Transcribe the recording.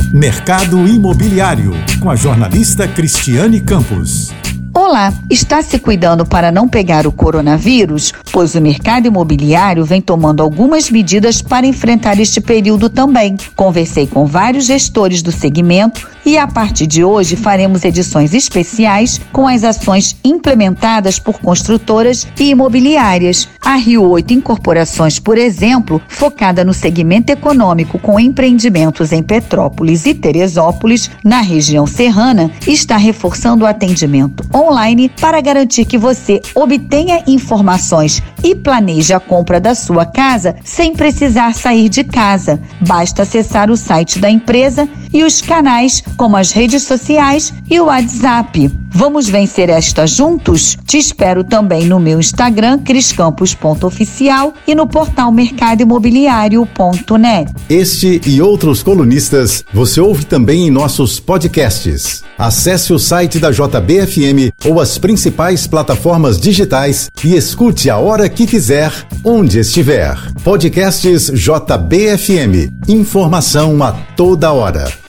Mercado Imobiliário, com a jornalista Cristiane Campos. Olá, está se cuidando para não pegar o coronavírus? Pois o mercado imobiliário vem tomando algumas medidas para enfrentar este período também. Conversei com vários gestores do segmento e a partir de hoje faremos edições especiais com as ações implementadas por construtoras e imobiliárias. A Rio 8 Incorporações, por exemplo, focada no segmento econômico com empreendimentos em Petrópolis e Teresópolis, na região serrana, está reforçando o atendimento online para garantir que você obtenha informações e planeje a compra da sua casa sem precisar sair de casa. Basta acessar o site da empresa e os canais como as redes sociais e o WhatsApp. Vamos vencer esta juntos? Te espero também no meu Instagram, criscampos.oficial, e no portal mercadoimobiliario.net. Este e outros colunistas você ouve também em nossos podcasts. Acesse o site da JBFM ou as principais plataformas digitais e escute a hora que quiser, onde estiver. Podcasts JBFM. Informação a toda hora.